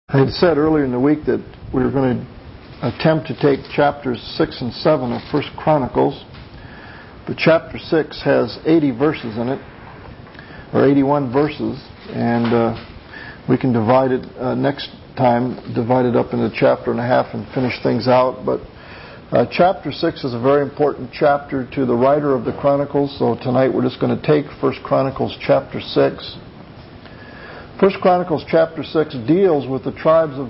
I had said earlier in the week that we were going to attempt to take chapters 6 and 7 of 1 Chronicles, but chapter 6 has 80 verses in it, or 81 verses, and we can divide it next time, divide it up into a chapter and a half and finish things out. But chapter 6 is a very important chapter to the writer of the Chronicles, so tonight we're just going to take 1 Chronicles chapter 6. 1 Chronicles chapter 6 deals with the tribes of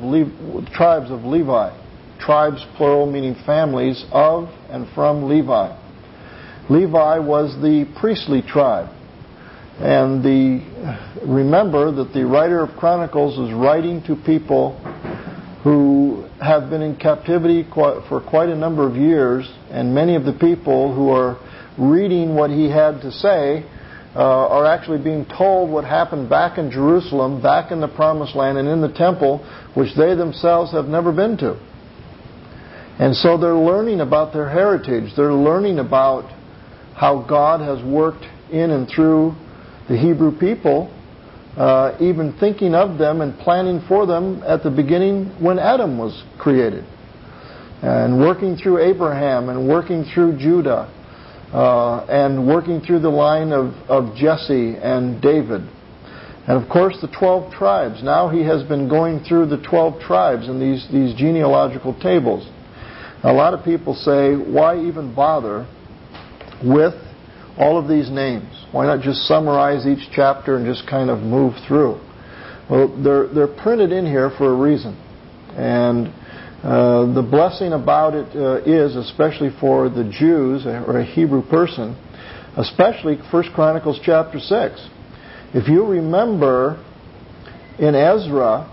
Levi. Tribes, plural, meaning families of and from Levi. Levi was the priestly tribe. And remember that the writer of Chronicles is writing to people who have been in captivity for quite a number of years, and many of the people who are reading what he had to say are actually being told what happened back in Jerusalem, back in the Promised Land, and in the temple, which they themselves have never been to. And so they're learning about their heritage. They're learning about how God has worked in and through the Hebrew people, even thinking of them and planning for them at the beginning when Adam was created, and working through Abraham and working through Judah, and working through the line of Jesse and David. And of course the 12 tribes. Now he has been going through the 12 tribes in these genealogical tables. Now, a lot of people say, why even bother with all of these names? Why not just summarize each chapter and just kind of move through? Well, they're printed in here for a reason. And the blessing about it is, especially for the Jews or a Hebrew person, especially 1 Chronicles chapter 6. If you remember in Ezra,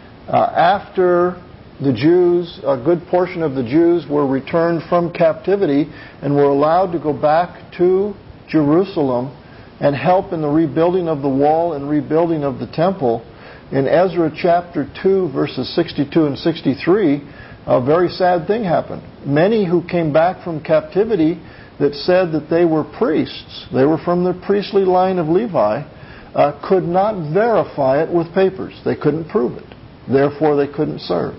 after the Jews, a good portion of the Jews were returned from captivity and were allowed to go back to Jerusalem and help in the rebuilding of the wall and rebuilding of the temple. In Ezra chapter 2, verses 62 and 63, a very sad thing happened. Many who came back from captivity that said that they were priests, they were from the priestly line of Levi, could not verify it with papers. They couldn't prove it. Therefore, they couldn't serve.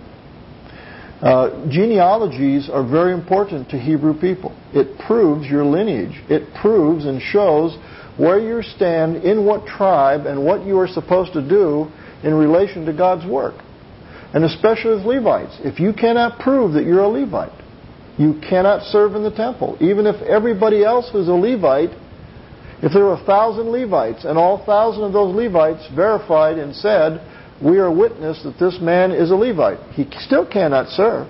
Genealogies are very important to Hebrew people. It proves your lineage. It proves and shows where you stand, in what tribe, and what you are supposed to do in relation to God's work. And especially with Levites. If you cannot prove that you're a Levite, you cannot serve in the temple. Even if everybody else is a Levite, if there were 1,000 Levites, and all 1,000 of those Levites verified and said, we are witness that this man is a Levite, he still cannot serve.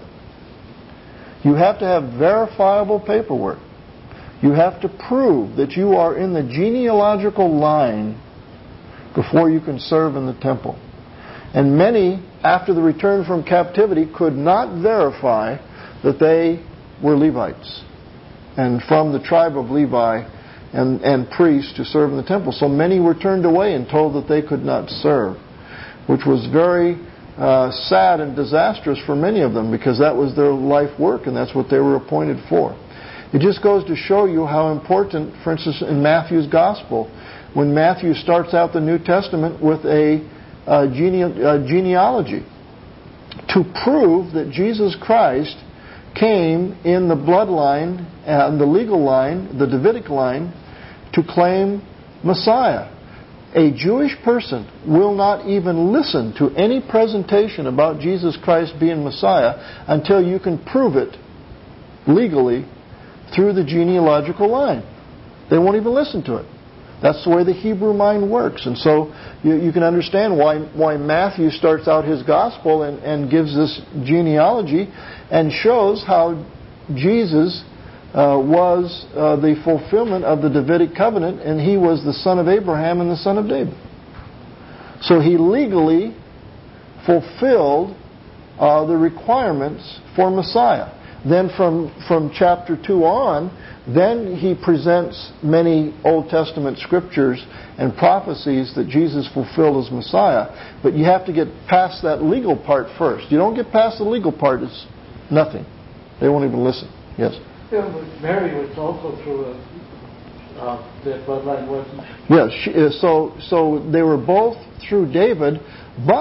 You have to have verifiable paperwork. You have to prove that you are in the genealogical line before you can serve in the temple. And many, after the return from captivity, could not verify that they were Levites and from the tribe of Levi and priests to serve in the temple. So many were turned away and told that they could not serve, which was very sad and disastrous for many of them, because that was their life work and that's what they were appointed for. It just goes to show you how important, for instance, in Matthew's Gospel, when Matthew starts out the New Testament with a genealogy to prove that Jesus Christ came in the bloodline and the legal line, the Davidic line, to claim Messiah. A Jewish person will not even listen to any presentation about Jesus Christ being Messiah until you can prove it legally through the genealogical line. They won't even listen to it. That's the way the Hebrew mind works. And so you can understand why Matthew starts out his gospel and gives this genealogy and shows how Jesus was the fulfillment of the Davidic covenant, and he was the son of Abraham and the son of David. So he legally fulfilled the requirements for Messiah. Then from chapter 2 on, then he presents many Old Testament scriptures and prophecies that Jesus fulfilled as Messiah. But you have to get past that legal part first. You don't get past the legal part, it's nothing. They won't even listen. Yes? Yeah, but Mary was also through that bloodline, wasn't she? Yes. So they were both through David, but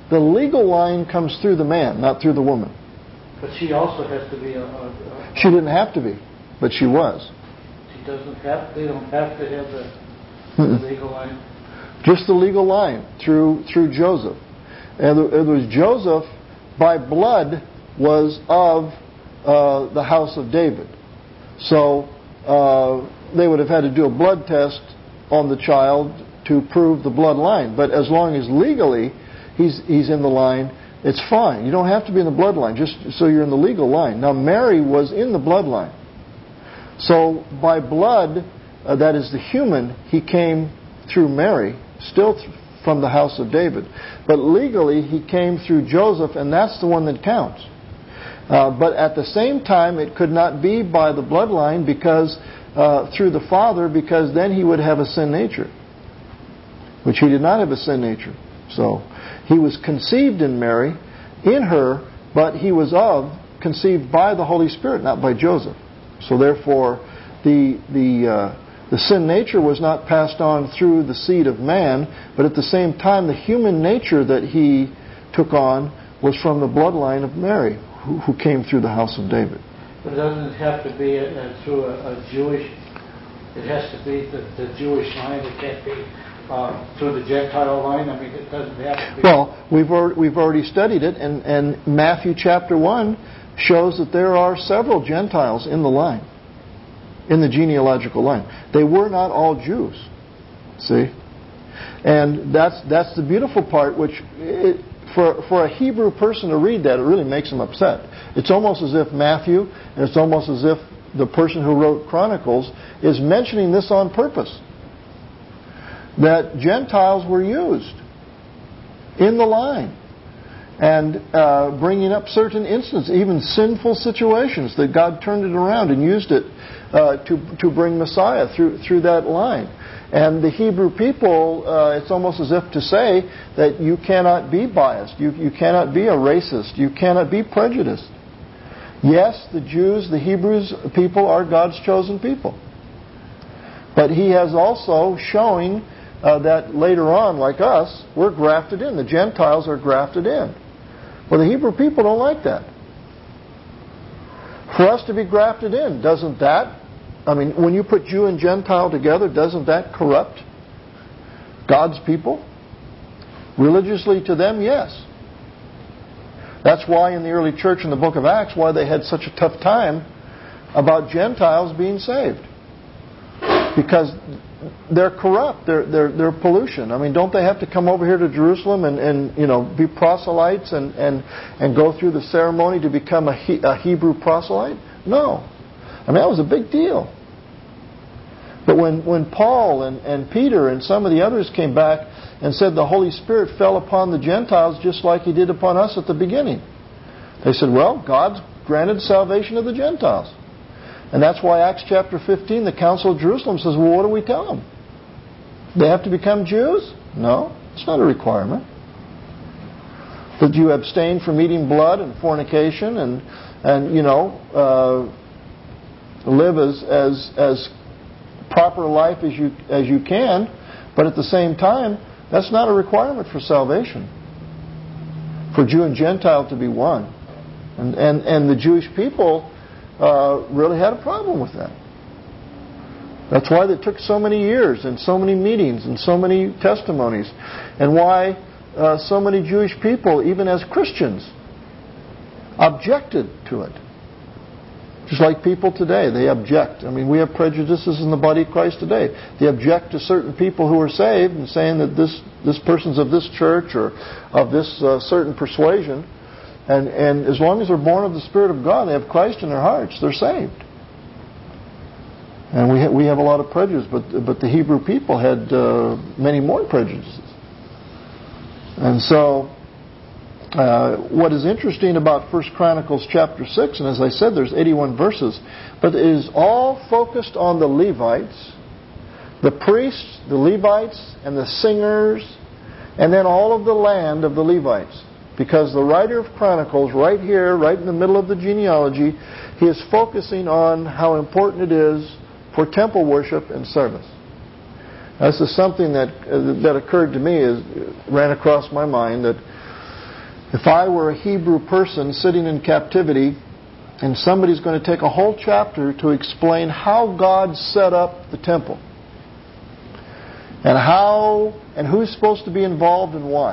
the legal line comes through the man, not through the woman. But she also has to be She didn't have to be, but she was. She doesn't have. They don't have to have the legal line. Just the legal line through Joseph. And it was Joseph by blood was of the house of David. So they would have had to do a blood test on the child to prove the bloodline. But as long as legally he's in the line, it's fine. You don't have to be in the bloodline, just so you're in the legal line. Now Mary was in the bloodline. So by blood, that is the human, he came through Mary, still from the house of David. But legally, he came through Joseph, and that's the one that counts. But at the same time, it could not be by the bloodline because through the father, because then he would have a sin nature, which he did not have a sin nature. So he was conceived in Mary, in her, but he was conceived by the Holy Spirit, not by Joseph. So therefore, the sin nature was not passed on through the seed of man, but at the same time, the human nature that he took on was from the bloodline of Mary, who came through the house of David. But it doesn't have to be through a Jewish. It has to be the Jewish line. It can't be through the Gentile line. I mean, it doesn't have to be. Well, we've already studied it, and Matthew chapter 1 shows that there are several Gentiles in the line, in the genealogical line. They were not all Jews. See? And that's the beautiful part, which for a Hebrew person to read that, it really makes them upset. It's almost as if Matthew, and it's almost as if the person who wrote Chronicles is mentioning this on purpose. That Gentiles were used in the line. And bringing up certain instances, even sinful situations, that God turned it around and used it to bring Messiah through that line. And the Hebrew people, it's almost as if to say that you cannot be biased, you cannot be a racist, you cannot be prejudiced. Yes, the Jews, the Hebrews people are God's chosen people. But He has also showing that later on, like us, we're grafted in. The Gentiles are grafted in. Well, the Hebrew people don't like that. For us to be grafted in, doesn't that, I mean, when you put Jew and Gentile together, doesn't that corrupt God's people? Religiously to them, yes. That's why in the early church in the book of Acts, why they had such a tough time about Gentiles being saved. Because they're corrupt. They're pollution. I mean, don't they have to come over here to Jerusalem and be proselytes and go through the ceremony to become a Hebrew proselyte? No. I mean, that was a big deal. But when Paul and Peter and some of the others came back and said the Holy Spirit fell upon the Gentiles just like He did upon us at the beginning, they said, well, God's granted salvation of the Gentiles. And that's why Acts chapter 15, the Council of Jerusalem says, well, what do we tell them? They have to become Jews? No, it's not a requirement. That you abstain from eating blood and fornication and live as proper life as you can, but at the same time, that's not a requirement for salvation. For Jew and Gentile to be one. And the Jewish people really had a problem with that. That's why it took so many years and so many meetings and so many testimonies, and why so many Jewish people, even as Christians, objected to it. Just like people today, they object. I mean, we have prejudices in the body of Christ today. They object to certain people who are saved and saying that this person's of this church or of this certain persuasion. And as long as they're born of the Spirit of God, they have Christ in their hearts, they're saved. And we have a lot of prejudice, but the Hebrew people had many more prejudices. And so, what is interesting about 1 Chronicles chapter 6, and as I said, there's 81 verses, but it is all focused on the Levites, the priests, the Levites, and the singers, and then all of the land of the Levites. Because the writer of Chronicles, right here, right in the middle of the genealogy, he is focusing on how important it is for temple worship and service. This is something that occurred to me, ran across my mind, that If I were a Hebrew person sitting in captivity and somebody's going to take a whole chapter to explain how God set up the temple and how and who's supposed to be involved and why,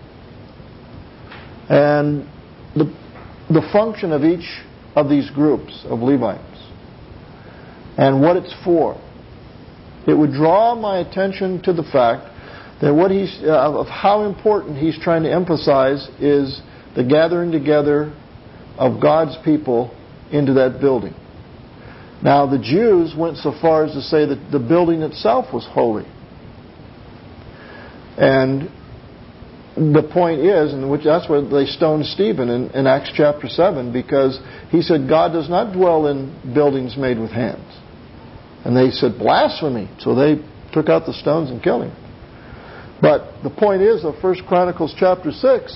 and the function of each of these groups of Levites and what it's for, it would draw my attention to the fact that of how important he's trying to emphasize is the gathering together of God's people into that building. Now, the Jews went so far as to say that the building itself was holy. And the point is, and that's why they stoned Stephen in Acts chapter 7, because he said God does not dwell in buildings made with hands. And they said, blasphemy. So they took out the stones and killed him. But the point is of 1 Chronicles chapter 6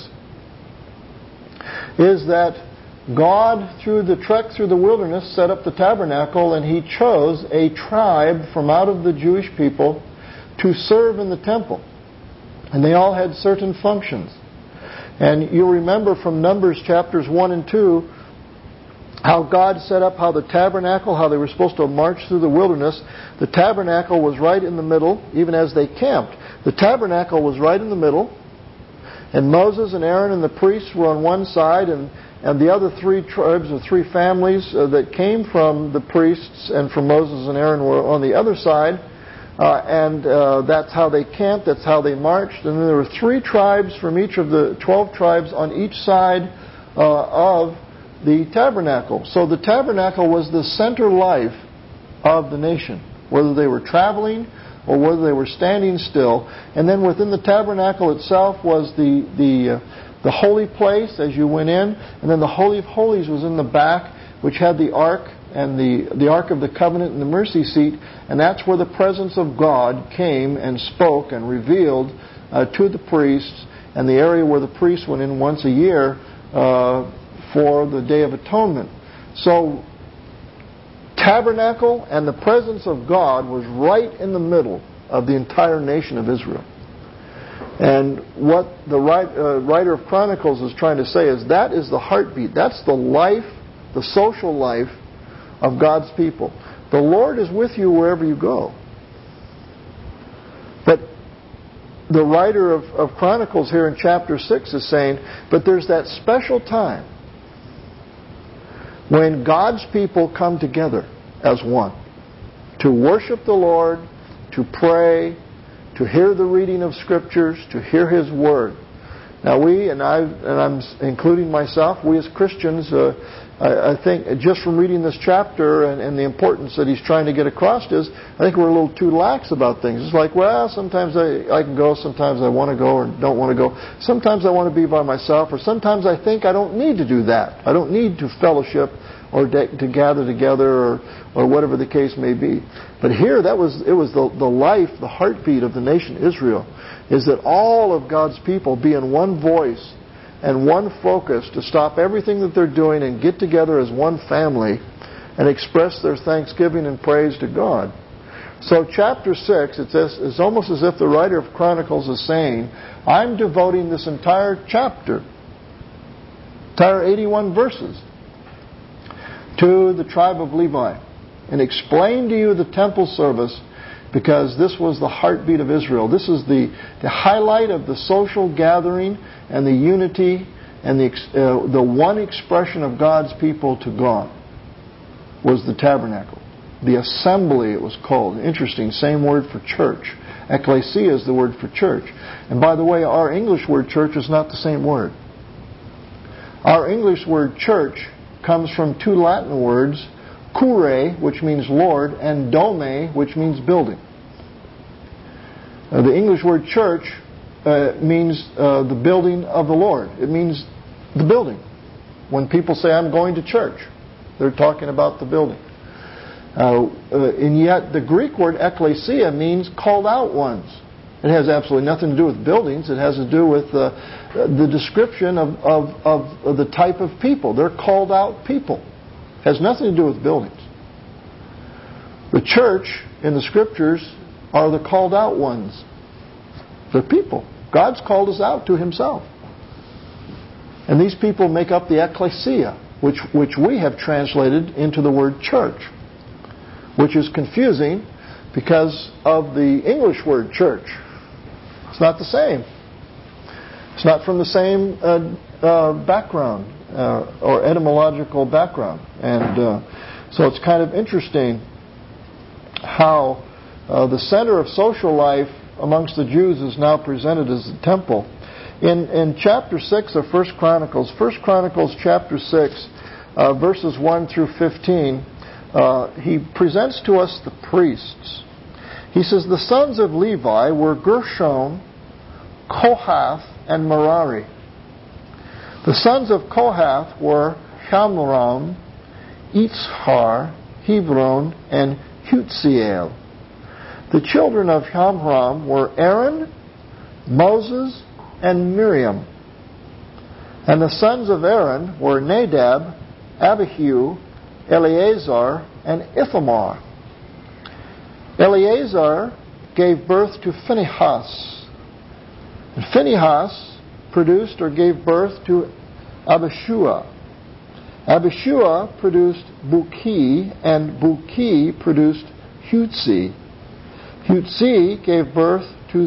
is that God, through the trek through the wilderness, set up the tabernacle, and He chose a tribe from out of the Jewish people to serve in the temple. And they all had certain functions. And you'll remember from Numbers chapters 1 and 2 how God set up how the tabernacle, how they were supposed to march through the wilderness. The tabernacle was right in the middle, even as they camped. The tabernacle was right in the middle, and Moses and Aaron and the priests were on one side, and the other three tribes or three families that came from the priests and from Moses and Aaron were on the other side. That's how they camped, that's how they marched. And then there were 3 tribes from each of the 12 tribes on each side of the tabernacle. So the tabernacle was the center life of the nation, whether they were traveling or whether they were standing still. And then within the tabernacle itself was the holy place as you went in, and then the Holy of Holies was in the back, which had the ark and the Ark of the Covenant and the mercy seat, and that's where the presence of God came and spoke and revealed to the priests, and the area where the priests went in once a year for the Day of Atonement. So tabernacle and the presence of God was right in the middle of the entire nation of Israel. And what the writer of Chronicles is trying to say is that is the heartbeat. That's the life, the social life of God's people. The Lord is with you wherever you go. But the writer of Chronicles here in chapter 6 is saying, but there's that special time when God's people come together as one to worship the Lord, to pray, to hear the reading of Scriptures, to hear His Word. Now I'm including myself, we as Christians, I think just from reading this chapter and the importance that he's trying to get across is, I think we're a little too lax about things. It's like, well, sometimes I can go, sometimes I want to go or don't want to go. Sometimes I want to be by myself, or sometimes I think I don't need to do that. I don't need to fellowship or to gather together or whatever the case may be. But here, it was the life, the heartbeat of the nation Israel, is that all of God's people be in one voice and one focus to stop everything that they're doing and get together as one family and express their thanksgiving and praise to God. So chapter 6, it's almost as if the writer of Chronicles is saying, I'm devoting this entire chapter, entire 81 verses, to the tribe of Levi and explain to you the temple service, because this was the heartbeat of Israel. This is the highlight of the social gathering and the unity and the one expression of God's people to God was the tabernacle. The assembly, it was called. Interesting, same word for church. Ecclesia is the word for church. And by the way, our English word church is not the same word. Our English word church comes from 2 Latin words, cure, which means Lord, and dome, which means building. The English word church means the building of the Lord. It means the building. When people say, I'm going to church, they're talking about the building. And yet the Greek word ekklesia means called out ones. It has absolutely nothing to do with buildings. It has to do with the description of the type of people. They're called out people. It has nothing to do with buildings. The church in the Scriptures are the called out ones. They're people. God's called us out to Himself. And these people make up the ecclesia, which we have translated into the word church, which is confusing because of the English word church. It's not the same. It's not from the same background or etymological background. And so it's kind of interesting how the center of social life amongst the Jews is now presented as the temple. In chapter 6 of 1 Chronicles chapter 6, verses 1 through 15, he presents to us the priests. He says, the sons of Levi were Gershon, Kohath, and Merari. The sons of Kohath were Shamram, Yitzhar, Hebron, and Hutziel. The children of Shamram were Aaron, Moses, and Miriam. And the sons of Aaron were Nadab, Abihu, Eleazar, and Ithamar. Eleazar gave birth to Phinehas. And Phinehas produced or gave birth to Abishua. Abishua produced Buki, and Buki produced Hutzi. Hutzi gave birth to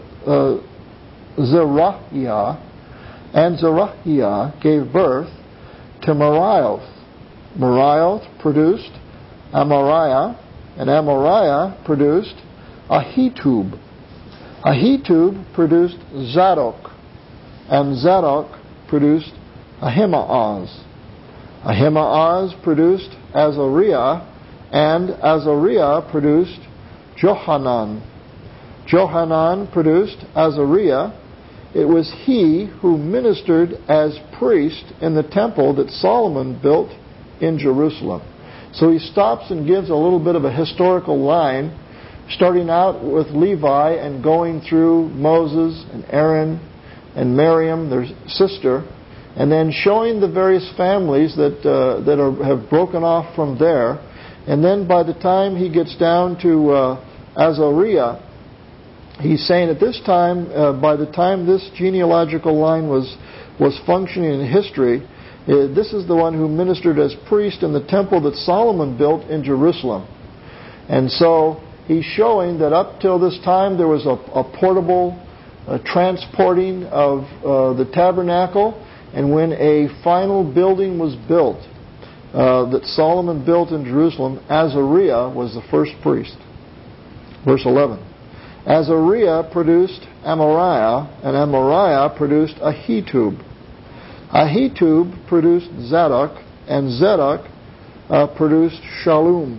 Zerahiah, and Zerahiah gave birth to Merioth. Merioth produced Amariah, and Amariah produced Ahitub. Ahitub produced Zadok, and Zadok produced Ahimaaz. Ahimaaz produced Azariah, and Azariah produced Johanan. Johanan produced Azariah. It was he who ministered as priest in the temple that Solomon built in Jerusalem. So he stops and gives a little bit of a historical line, starting out with Levi and going through Moses and Aaron and Miriam, their sister, and then showing the various families that have broken off from there. And then by the time he gets down to Azariah, he's saying at this time, by the time this genealogical line was functioning in history, this is the one who ministered as priest in the temple that Solomon built in Jerusalem. And so he's showing that up till this time there was a portable transporting of the tabernacle, and when a final building was built that Solomon built in Jerusalem, Azariah was the first priest. Verse 11. Azariah produced Amariah, and Amariah produced Ahitub. Ahitub produced Zadok, and Zadok produced Shallum.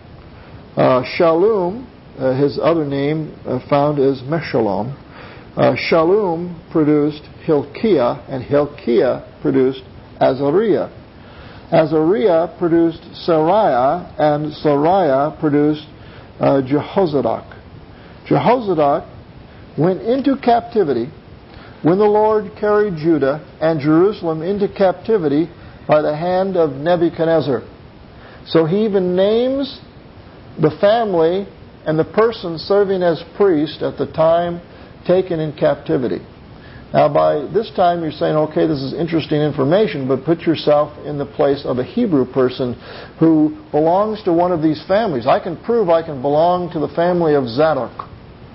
Shallum, his other name found is Meshullam. Shallum produced Hilkiah, and Hilkiah produced Azariah. Azariah produced Sariah, and Sariah produced Jehozadak. Jehozadak went into captivity when the Lord carried Judah and Jerusalem into captivity by the hand of Nebuchadnezzar. So he even names the family and the person serving as priest at the time taken in captivity. Now by this time you're saying, okay, this is interesting information, but put yourself in the place of a Hebrew person who belongs to one of these families. I can prove I can belong to the family of Zadok.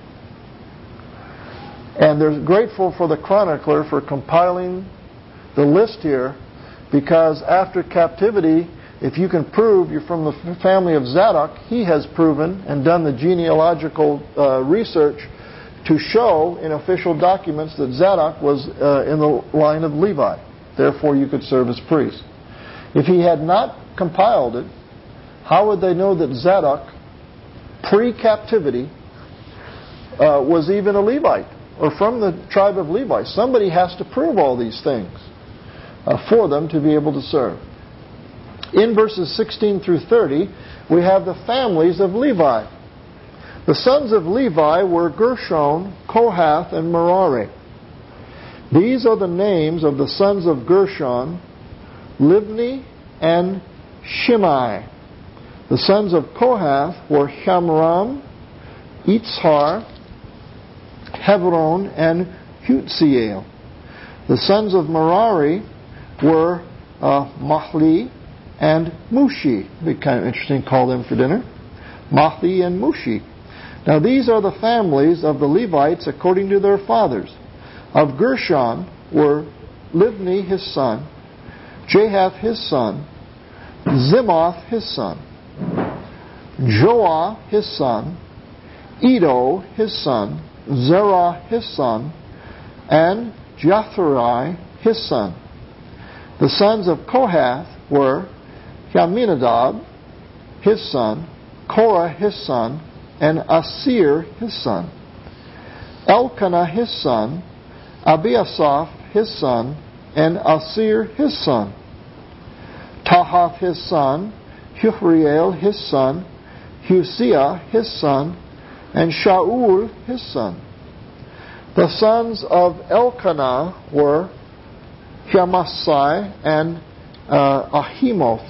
And they're grateful for the chronicler for compiling the list here, because after captivity, if you can prove you're from the family of Zadok, he has proven and done the genealogical research to show in official documents that Zadok was in the line of Levi. Therefore, you could serve as priest. If he had not compiled it, how would they know that Zadok, pre-captivity, was even a Levite or from the tribe of Levi? Somebody has to prove all these things for them to be able to serve. In verses 16 through 30, we have the families of Levi. The sons of Levi were Gershon, Kohath, and Merari. These are the names of the sons of Gershon, Libni and Shimei. The sons of Kohath were Shamram, Yitzhar, Hebron, and Hutziel. The sons of Merari were Mahli and Mushi. It'd be kind of interesting to call them for dinner. Mahli and Mushi. Now these are the families of the Levites according to their fathers. Of Gershon were Libni his son, Jahath his son, Zimoth his son, Joah his son, Edo his son, Zerah his son, and Jathrai his son. The sons of Kohath were Aminadab his son, Korah his son, and Asir his son. Elkanah his son, Abiasaph his son, and Asir his son. Tahath his son, Huriel his son, Husiah his son, and Shaul his son. The sons of Elkanah were Amasai and Ahimoth.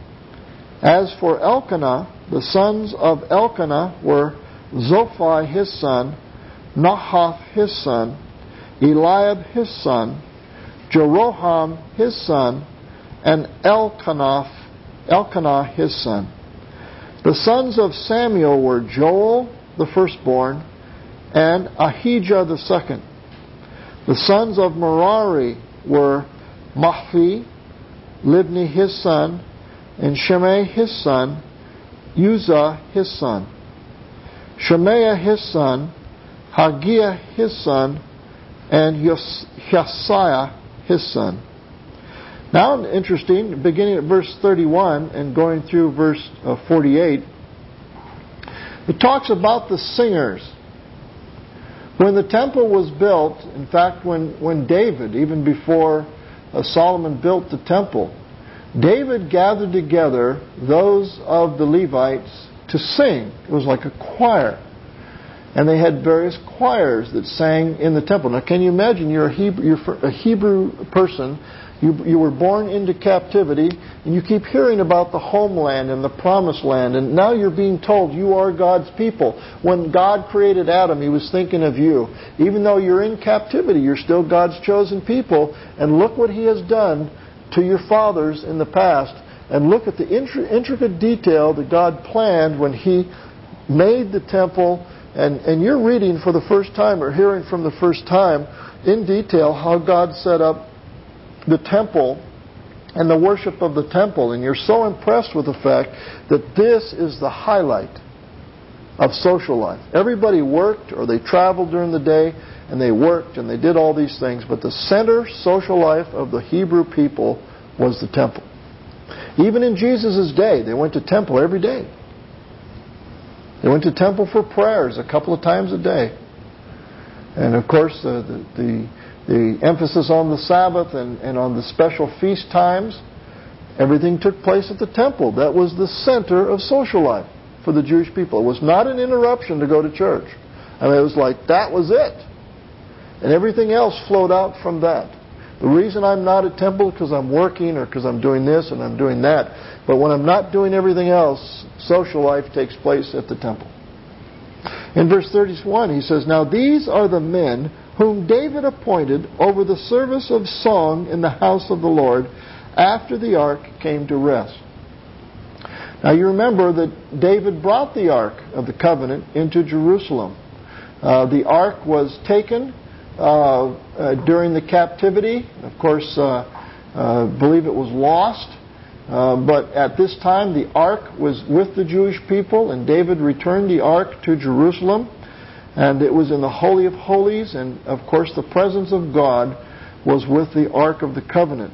As for Elkanah, the sons of Elkanah were Zophai his son, Nahath his son, Eliab his son, Jeroham his son, and Elkanah his son. The sons of Samuel were Joel the firstborn, and Ahijah the second. The sons of Merari were Mahli, Libni his son, and Shimei his son, Uzzah his son, Shemaiah his son, Hagiah his son, and Josiah his son. Now, interesting, beginning at verse 31 and going through verse 48, it talks about the singers. When the temple was built, in fact, when David, even before Solomon built the temple, David gathered together those of the Levites to sing. It was like a choir. And they had various choirs that sang in the temple. Now, can you imagine you're a Hebrew person, you were born into captivity, and you keep hearing about the homeland and the promised land, and now you're being told you are God's people. When God created Adam, He was thinking of you. Even though you're in captivity, you're still God's chosen people, and look what He has done to your fathers in the past, and look at the intricate detail that God planned when He made the temple. And you're reading for the first time or hearing from the first time in detail how God set up the temple and the worship of the temple. And you're so impressed with the fact that this is the highlight of social life. Everybody worked or they traveled during the day and they worked and they did all these things. But the center social life of the Hebrew people was the temple. Even in Jesus' day, they went to temple every day. They went to temple for prayers a couple of times a day. And of course, the emphasis on the Sabbath and on the special feast times, everything took place at the temple. That was the center of social life for the Jewish people. It was not an interruption to go to church. I mean, it was like that was it. And everything else flowed out from that. The reason I'm not at temple is because I'm working or because I'm doing this and I'm doing that. But when I'm not doing everything else, social life takes place at the temple. In verse 31, he says, "Now these are the men whom David appointed over the service of song in the house of the Lord after the ark came to rest." Now you remember that David brought the ark of the covenant into Jerusalem. The ark was taken during the captivity. Of course, I believe it was lost. But at this time, the ark was with the Jewish people, and David returned the ark to Jerusalem. And it was in the Holy of Holies, and of course the presence of God was with the Ark of the Covenant.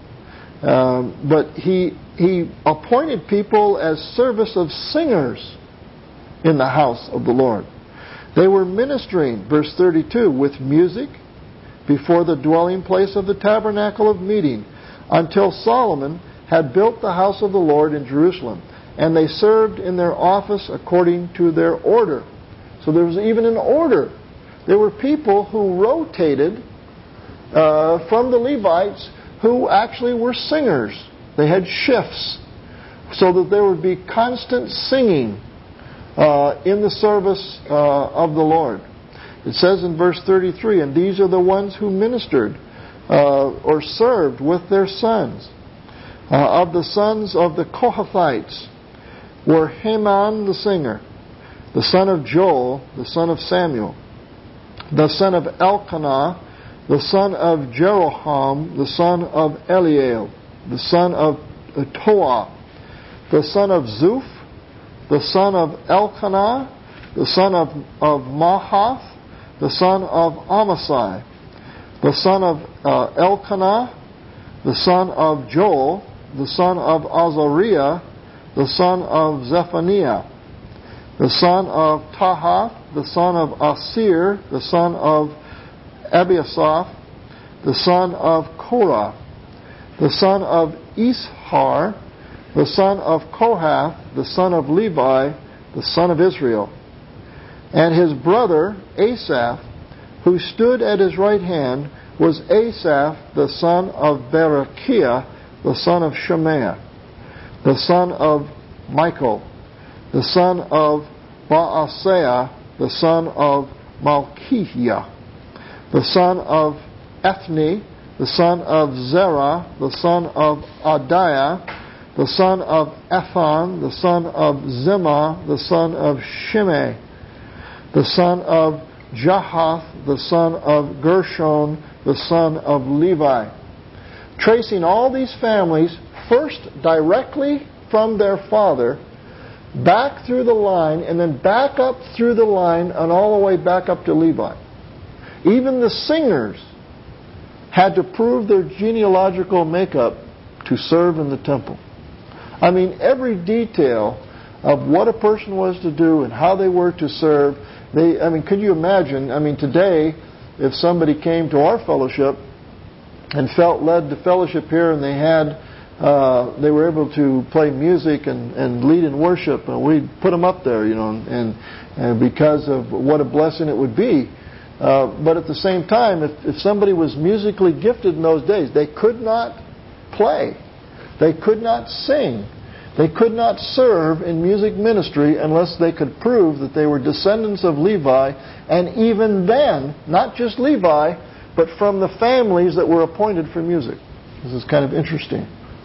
But he appointed people as service of singers in the house of the Lord. They were ministering, verse 32, with music before the dwelling place of the tabernacle of meeting, until Solomon had built the house of the Lord in Jerusalem. And they served in their office according to their order. So there was even an order. There were people who rotated from the Levites who actually were singers. They had shifts so that there would be constant singing in the service of the Lord. It says in verse 33, "And these are the ones who ministered or served with their sons. Of the sons of the Kohathites were Heman the singer, the son of Joel, the son of Samuel, the son of Elkanah, the son of Jeroham, the son of Eliel, the son of Toah, the son of Zuph, the son of Elkanah, the son of Mahath, the son of Amasai, the son of Elkanah, the son of Joel, the son of Azariah, the son of Zephaniah, the son of Tahath, the son of Asir, the son of Abiasaph, the son of Korah, the son of Ishar, the son of Kohath, the son of Levi, the son of Israel. And his brother Asaph, who stood at his right hand, was Asaph, the son of Berechiah, the son of Shemaiah, the son of Michael, the son of Baaseiah, the son of Malchiah, the son of Ethni, the son of Zerah, the son of Adiah, the son of Ethan, the son of Zimmah, the son of Shimei, the son of Jahath, the son of Gershon, the son of Levi. Tracing all these families, first directly from their father, back through the line, and then back up through the line, and all the way back up to Levi. Even the singers had to prove their genealogical makeup to serve in the temple. I mean, every detail of what a person was to do and how they were to serve. Could you imagine? Today, if somebody came to our fellowship and felt led to fellowship here, and they were able to play music and lead in worship, and we'd put them up there, and because of what a blessing it would be. But at the same time, if somebody was musically gifted in those days, they could not play. They could not sing. They could not serve in music ministry unless they could prove that they were descendants of Levi, and even then, not just Levi, but from the families that were appointed for music. This is kind of interesting.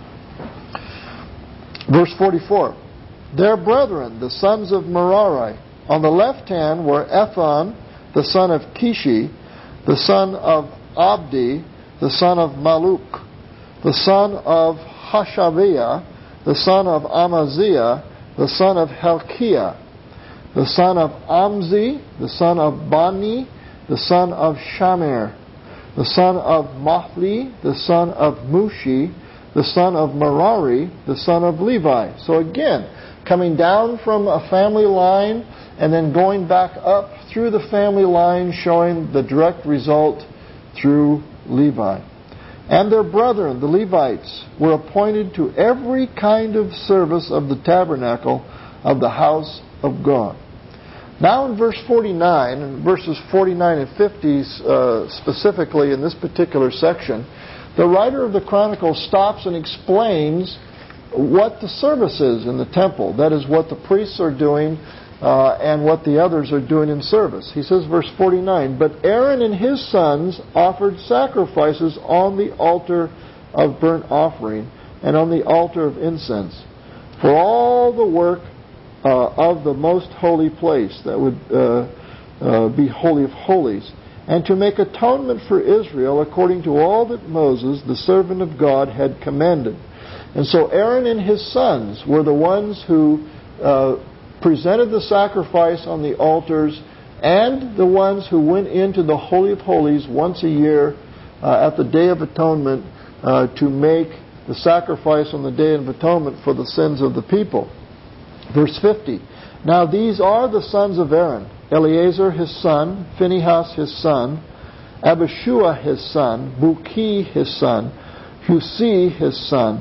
Verse 44. Their brethren, the sons of Merari, on the left hand were Ethan, the son of Kishi, the son of Abdi, the son of Maluk, the son of Hashaviah, the son of Amaziah, the son of Helkiah, the son of Amzi, the son of Bani, the son of Shamir, the son of Mahli, the son of Mushi, the son of Merari, the son of Levi. So again, coming down from a family line and then going back up through the family line, showing the direct result through Levi. And their brethren, the Levites, were appointed to every kind of service of the tabernacle of the house of God. Now in verse 49, and verses 49 and 50 specifically in this particular section, the writer of the Chronicles stops and explains what the service is in the temple. That is what the priests are doing and what the others are doing in service. He says, verse 49, But Aaron and his sons offered sacrifices on the altar of burnt offering and on the altar of incense for all the work of the most holy place that would be Holy of Holies, and to make atonement for Israel according to all that Moses, the servant of God, had commanded. And so Aaron and his sons were the ones who presented the sacrifice on the altars, and the ones who went into the Holy of Holies once a year at the Day of Atonement to make the sacrifice on the Day of Atonement for the sins of the people. Verse 50. Now these are the sons of Aaron: Eleazar his son, Phinehas his son, Abishua his son, Buki his son, Husi his son,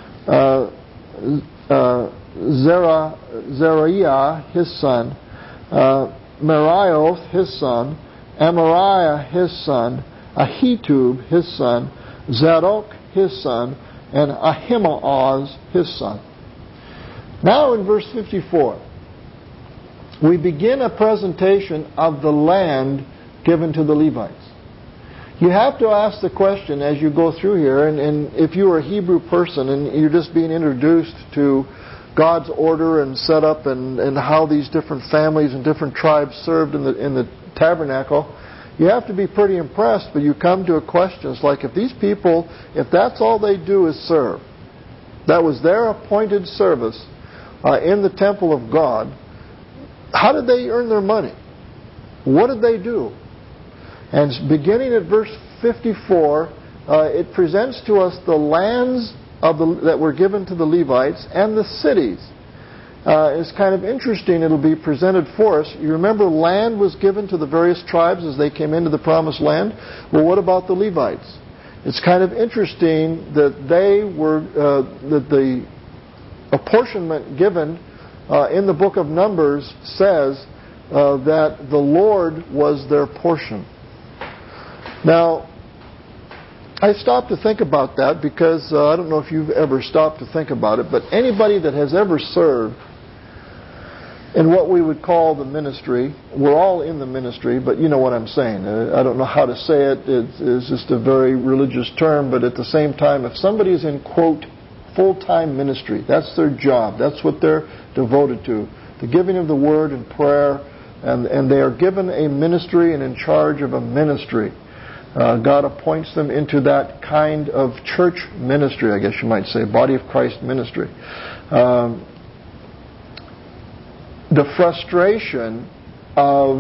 Zeraiah his son, Merioth his son, Amariah his son, Ahitub his son, Zadok his son, and Ahimaaz his son. Now in verse 54, we begin a presentation of the land given to the Levites. You have to ask the question as you go through here, and if you are a Hebrew person and you're just being introduced to God's order and setup and how these different families and different tribes served in the tabernacle, you have to be pretty impressed. But you come to a question. It's like, if these people, if that's all they do is serve, that was their appointed service in the temple of God, how did they earn their money? What did they do? And beginning at verse 54, it presents to us the lands that were given to the Levites and the cities. It's kind of interesting. It'll be presented for us. You remember, land was given to the various tribes as they came into the promised land. Well, what about the Levites? It's kind of interesting that that the apportionment given in the book of Numbers says that the Lord was their portion. Now, I stopped to think about that because I don't know if you've ever stopped to think about it, but anybody that has ever served in what we would call the ministry, we're all in the ministry, but you know what I'm saying. I don't know how to say it. It's just a very religious term, but at the same time, if somebody's in, quote, full-time ministry, that's their job. That's what they're devoted to. The giving of the word and prayer, and they are given a ministry and in charge of a ministry. God appoints them into that kind of church ministry, I guess you might say, body of Christ ministry. The frustration of,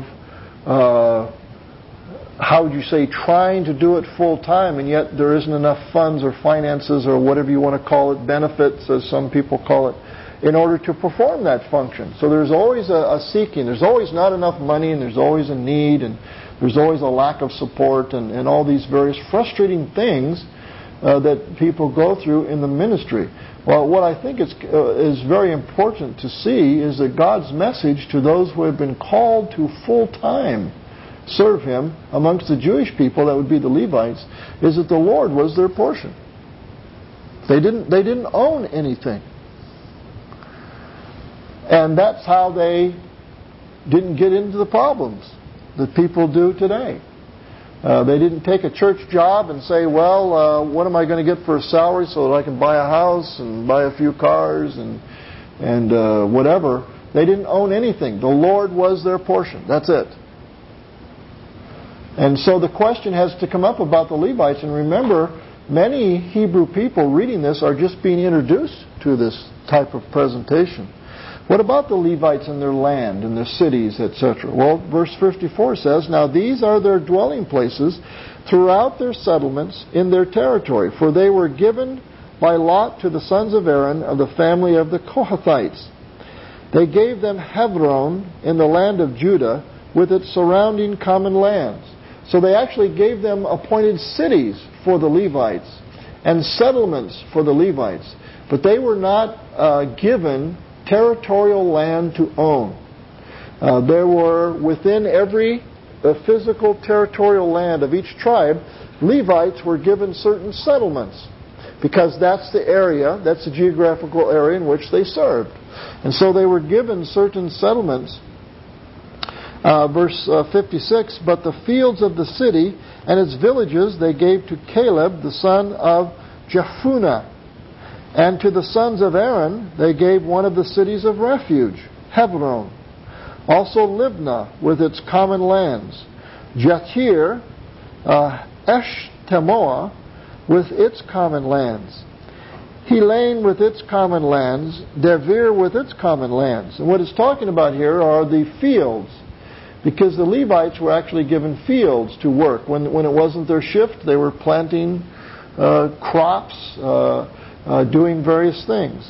how would you say, trying to do it full time, and yet there isn't enough funds or finances or whatever you want to call it, benefits as some people call it, in order to perform that function. So there's always a seeking. There's always not enough money, and there's always a need, and there's always a lack of support, and all these various frustrating things that people go through in the ministry. Well, what I think is very important to see is that God's message to those who have been called to full-time serve Him amongst the Jewish people, that would be the Levites, is that the Lord was their portion. They didn't own anything. And that's how they didn't get into the problems that people do today. They didn't take a church job and say, well, what am I going to get for a salary so that I can buy a house and buy a few cars and whatever. They didn't own anything. The Lord was their portion. That's it. And so the question has to come up about the Levites. And remember, many Hebrew people reading this are just being introduced to this type of presentation. What about the Levites and their land and their cities, etc.? Well, verse 54 says, "Now these are their dwelling places throughout their settlements in their territory, for they were given by lot to the sons of Aaron of the family of the Kohathites. They gave them Hebron in the land of Judah with its surrounding common lands." So they actually gave them appointed cities for the Levites and settlements for the Levites. But they were not given territorial land to own. There were, within every physical territorial land of each tribe, Levites were given certain settlements, because that's the area, that's the geographical area in which they served. And so they were given certain settlements. Verse 56, "But the fields of the city and its villages they gave to Caleb the son of Jephunneh. And to the sons of Aaron they gave one of the cities of refuge, Hebron. Also Libnah with its common lands, Jatir, Eshtemoa with its common lands, Helene with its common lands, Devir with its common lands." And what it's talking about here are the fields, because the Levites were actually given fields to work. When it wasn't their shift, they were planting crops, doing various things.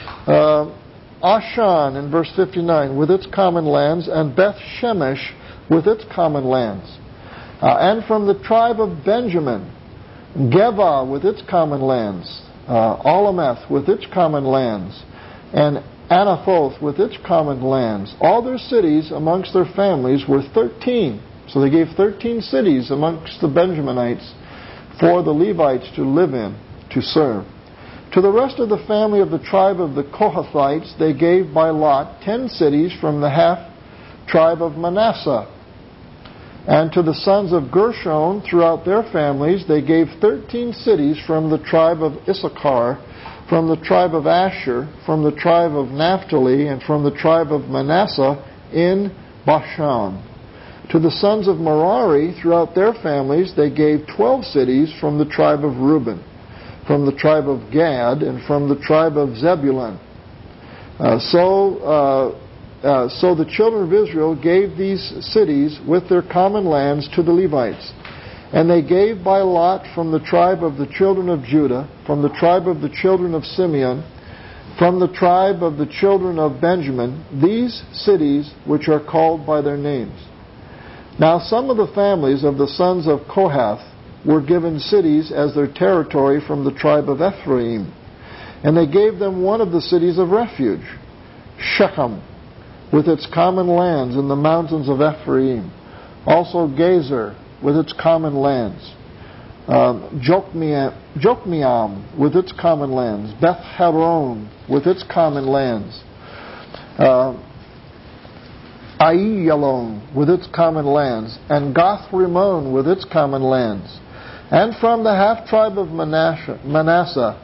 Ashan in verse 59 with its common lands, and Beth Shemesh with its common lands. And from the tribe of Benjamin, Geba with its common lands, Alameth with its common lands, and Anathoth with its common lands. All their cities amongst their families were 13. So they gave 13 cities amongst the Benjaminites for the Levites to live in, to serve. To the rest of the family of the tribe of the Kohathites, they gave by lot 10 cities from the half tribe of Manasseh. And to the sons of Gershon, throughout their families, they gave 13 cities from the tribe of Issachar, from the tribe of Asher, from the tribe of Naphtali, and from the tribe of Manasseh in Bashan. To the sons of Merari, throughout their families, they gave 12 cities from the tribe of Reuben, from the tribe of Gad, and from the tribe of Zebulun. So the children of Israel gave these cities with their common lands to the Levites. And they gave by lot from the tribe of the children of Judah, from the tribe of the children of Simeon, from the tribe of the children of Benjamin, these cities which are called by their names. Now some of the families of the sons of Kohath were given cities as their territory from the tribe of Ephraim. And they gave them one of the cities of refuge, Shechem, with its common lands in the mountains of Ephraim. Also Gezer, with its common lands. Jokmeam, with its common lands. Beth Horon, with its common lands. Aiyalon, with its common lands. And Gath Rimmon, with its common lands. And from the half-tribe of Manasseh,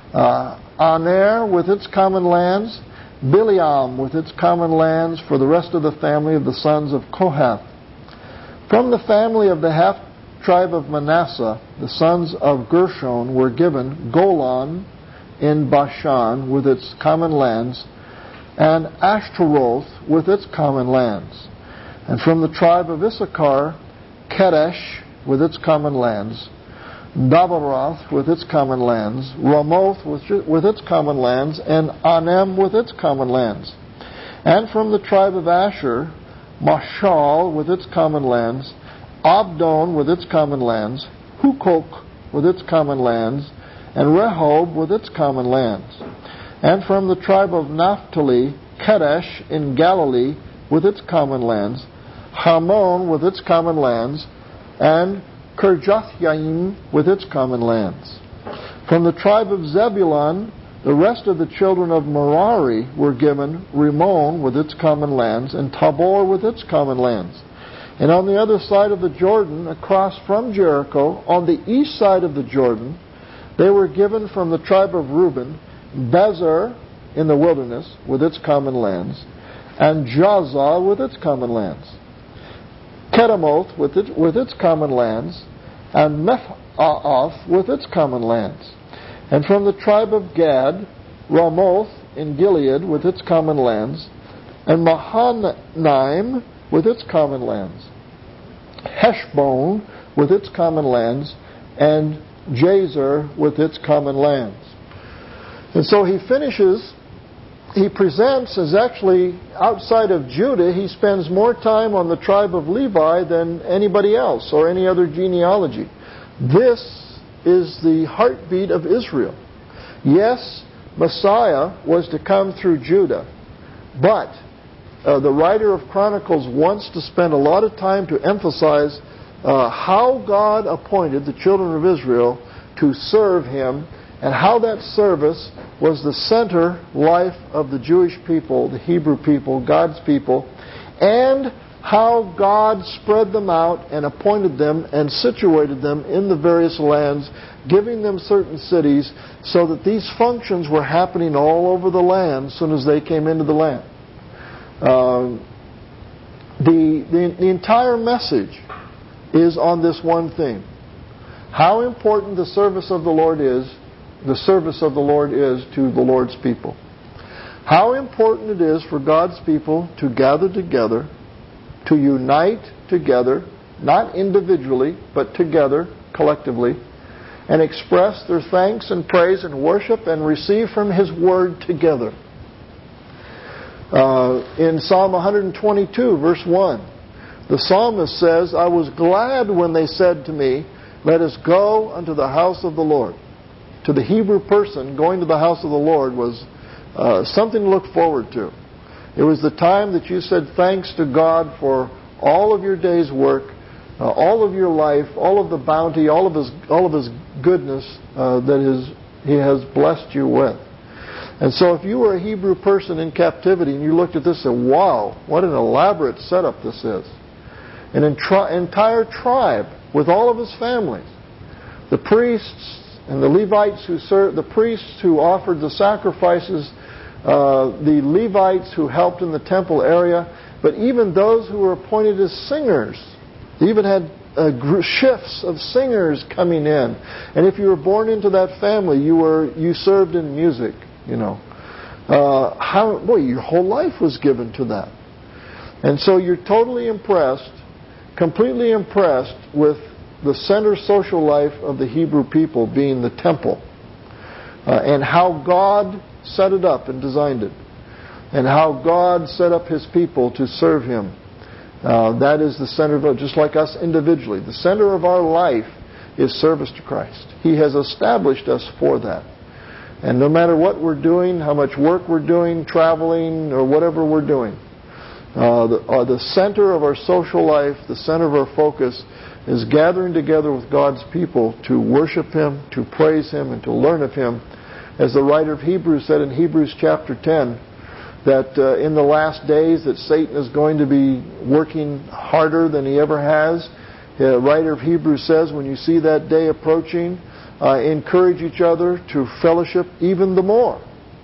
Aner, with its common lands. Bileam, with its common lands, for the rest of the family of the sons of Kohath. From the family of the half-tribe of Manasseh, the sons of Gershon were given Golan in Bashan with its common lands, and Ashtaroth with its common lands. And from the tribe of Issachar, Kedesh with its common lands, Dabaroth with its common lands, Ramoth with its common lands, and Anem with its common lands. And from the tribe of Asher, Mashal with its common lands, Abdon with its common lands, Hukok with its common lands, and Rehob with its common lands. And from the tribe of Naphtali, Kedesh in Galilee with its common lands, Hamon with its common lands, and Kirjathyaim with its common lands. From the tribe of Zebulun, the rest of the children of Merari were given Rimmon with its common lands, and Tabor with its common lands. And on the other side of the Jordan, across from Jericho, on the east side of the Jordan, they were given from the tribe of Reuben, Bezer in the wilderness with its common lands, and Jazah with its common lands. Kedemoth with its common lands, and Mephaath with its common lands. And from the tribe of Gad, Ramoth in Gilead with its common lands, and Mahanaim with its common lands. Heshbon with its common lands, and Jazer with its common lands. And so he presents as actually outside of Judah, he spends more time on the tribe of Levi than anybody else or any other genealogy. This is the heartbeat of Israel. Yes, Messiah was to come through Judah, but the writer of Chronicles wants to spend a lot of time to emphasize how God appointed the children of Israel to serve Him, and how that service was the center life of the Jewish people, the Hebrew people, God's people, and how God spread them out and appointed them and situated them in the various lands, giving them certain cities, so that these functions were happening all over the land as soon as they came into the land. The entire message is on this one thing: how important the service of the Lord is to the Lord's people. How important it is for God's people to gather together, to unite together, not individually, but together, collectively, and express their thanks and praise and worship and receive from His Word together. In Psalm 122, verse 1, the psalmist says, "I was glad when they said to me, 'Let us go unto the house of the Lord.'" To the Hebrew person, going to the house of the Lord was something to look forward to. It was the time that you said thanks to God for all of your day's work, all of your life, all of the bounty, all of His goodness that He has blessed you with. And so if you were a Hebrew person in captivity and you looked at this and said, "Wow, what an elaborate setup this is." an entire tribe with all of his families. The priests and the Levites who served, the priests who offered the sacrifices, the Levites who helped in the temple area, but even those who were appointed as singers. They even had shifts of singers coming in. And if you were born into that family, you served in music, you know. Your whole life was given to that. And so you're totally impressed, completely impressed with the center social life of the Hebrew people being the temple, and how God set it up and designed it, and how God set up His people to serve Him. That is the center of it, just like us individually. The center of our life is service to Christ. He has established us for that. And no matter what we're doing, how much work we're doing, traveling, or whatever we're doing, the center of our social life, the center of our focus, is gathering together with God's people to worship Him, to praise Him, and to learn of Him. As the writer of Hebrews said in Hebrews chapter 10, that in the last days that Satan is going to be working harder than he ever has. The writer of Hebrews says, when you see that day approaching, encourage each other to fellowship even the more.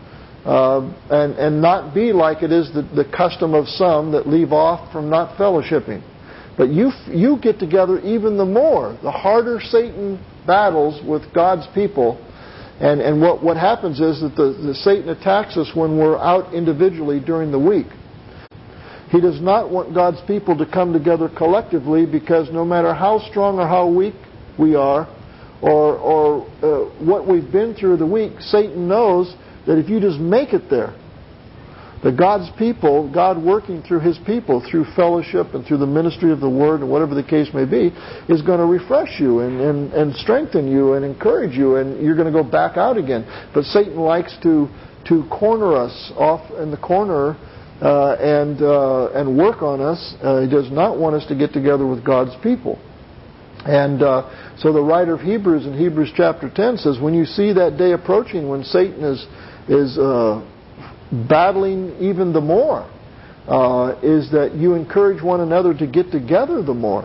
And not be like it is the custom of some that leave off from not fellowshipping. But you get together even the more. The harder Satan battles with God's people. And what happens is that the Satan attacks us when we're out individually during the week. He does not want God's people to come together collectively, because no matter how strong or how weak we are, or what we've been through the week, Satan knows that if you just make it there, that God's people, God working through His people, through fellowship and through the ministry of the Word, and whatever the case may be, is going to refresh you and strengthen you and encourage you, and you're going to go back out again. But Satan likes to corner us off in the corner and work on us. He does not want us to get together with God's people. And so the writer of Hebrews in Hebrews chapter 10 says, when you see that day approaching when Satan is battling even the more, is that you encourage one another to get together the more,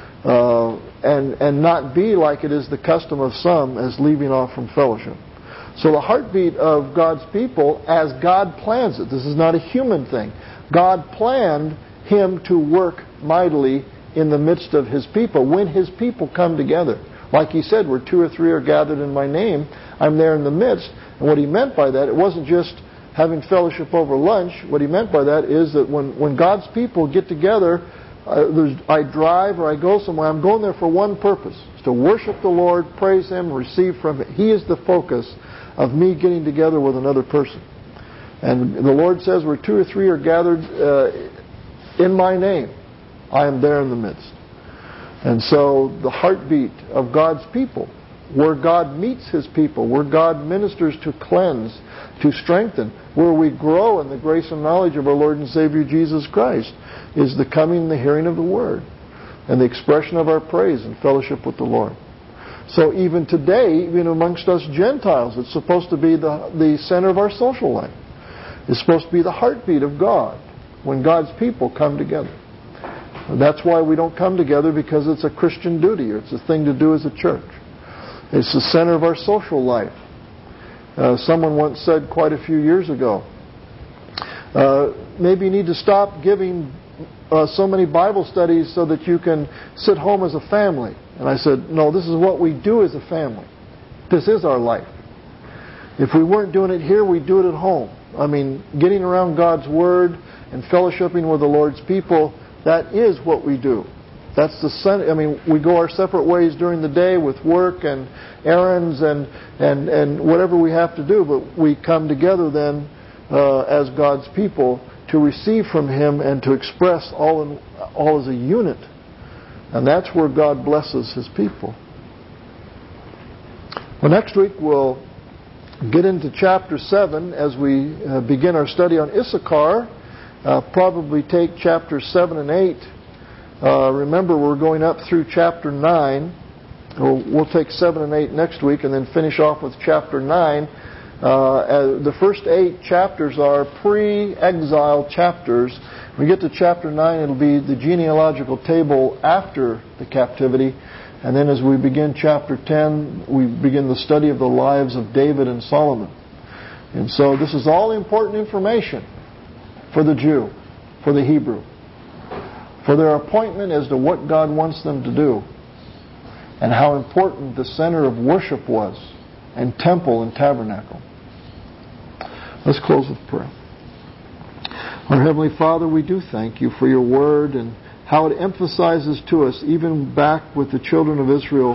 and not be like it is the custom of some as leaving off from fellowship. So the heartbeat of God's people, as God plans it, this is not a human thing. God planned Him to work mightily in the midst of His people when His people come together. Like He said, where 2 or 3 are gathered in My name, I'm there in the midst. And what He meant by that, it wasn't just having fellowship over lunch. What He meant by that is that when God's people get together, I drive or I go somewhere, I'm going there for one purpose. It's to worship the Lord, praise Him, receive from Him. He is the focus of me getting together with another person. And the Lord says, where 2 or 3 are gathered in My name, I am there in the midst. And so the heartbeat of God's people, where God meets His people, where God ministers to cleanse, to strengthen, where we grow in the grace and knowledge of our Lord and Savior Jesus Christ, is the coming and the hearing of the Word, and the expression of our praise and fellowship with the Lord. So even today, even amongst us Gentiles, it's supposed to be the center of our social life. It's supposed to be the heartbeat of God when God's people come together. And that's why we don't come together, because it's a Christian duty, or it's a thing to do as a church. It's the center of our social life. Someone once said quite a few years ago, maybe you need to stop giving so many Bible studies so that you can sit home as a family. And I said, no, this is what we do as a family. This is our life. If we weren't doing it here, we'd do it at home. I mean, getting around God's Word and fellowshipping with the Lord's people, that is what we do. That's the center. I mean, we go our separate ways during the day with work and errands and whatever we have to do, but we come together then as God's people to receive from Him and to express all as a unit. And that's where God blesses His people. Well, next week we'll get into chapter 7 as we begin our study on Issachar. Probably take chapters 7 and 8. Remember, we're going up through chapter 9. We'll take 7 and 8 next week and then finish off with chapter 9. The first 8 chapters are pre-exile chapters When we get to chapter 9, it'll be the genealogical table after the captivity. And then as we begin chapter 10, we begin the study of the lives of David and Solomon. And so this is all important information for the Jew, for the Hebrew, for their appointment as to what God wants them to do, and how important the center of worship was, and temple and tabernacle. Let's close with prayer. Our Heavenly Father, we do thank you for your word and how it emphasizes to us, even back with the children of Israel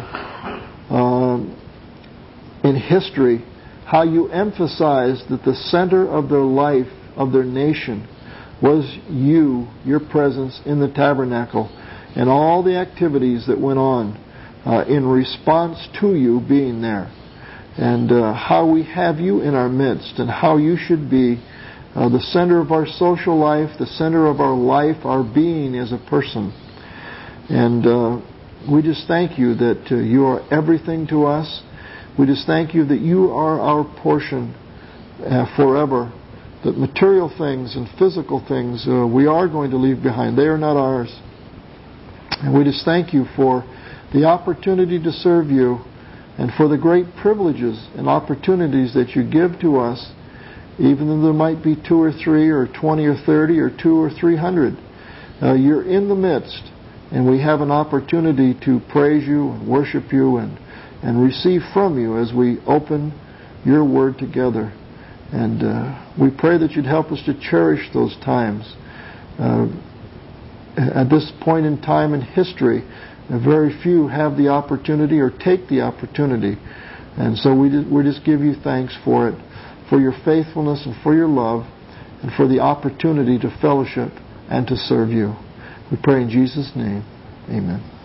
in history, how you emphasized that the center of their life, of their nation, was you, your presence in the tabernacle, and all the activities that went on in response to you being there. And how we have you in our midst, and how you should be the center of our social life, the center of our life, our being as a person. And we just thank you that you are everything to us. We just thank you that you are our portion forever. That material things and physical things we are going to leave behind. They are not ours. And we just thank you for the opportunity to serve you, and for the great privileges and opportunities that you give to us, even though there might be 2 or 3 or 20 or 30 or 200 or 300. You're in the midst, and we have an opportunity to praise you and worship you and receive from you as we open your word together. And we pray that you'd help us to cherish those times. At this point in time in history, very few have the opportunity or take the opportunity. And so we just give you thanks for it, for your faithfulness and for your love, and for the opportunity to fellowship and to serve you. We pray in Jesus' name. Amen.